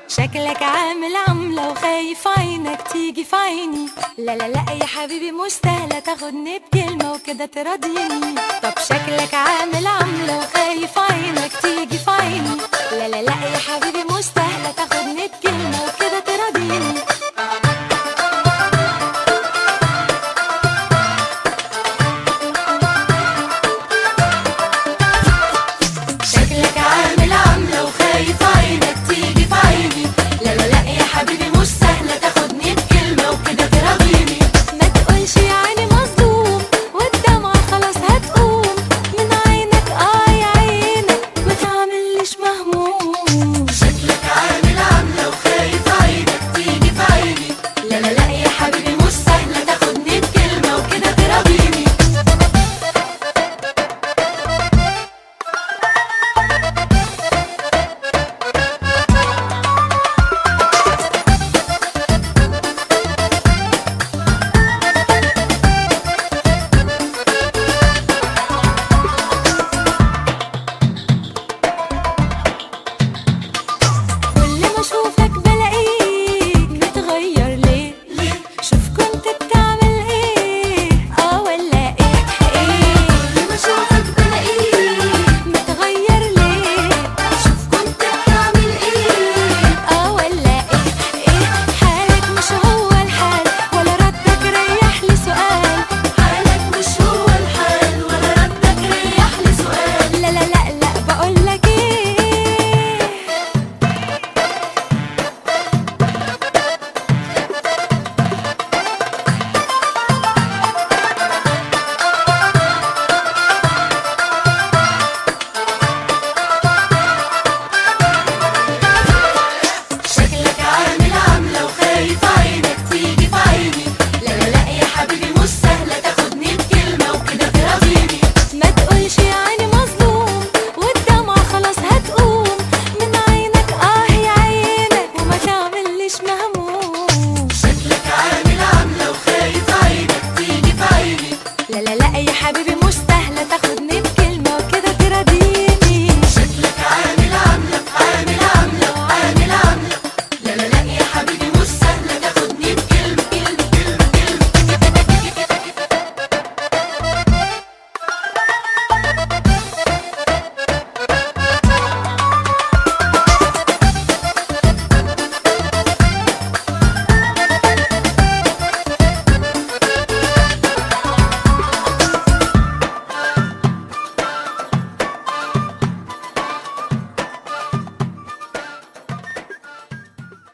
شكلك عامل عملة وخايف عينك تيجي في عيني. لا لا لا يا حبيبي مستاهلة تاخدني بكلمة وكده تراضيني. طب شكلك عامل عملة وخايف عينك تيجي في عيني. لا لا لا يا حبيبي مستاهلة تاخدني بكلمة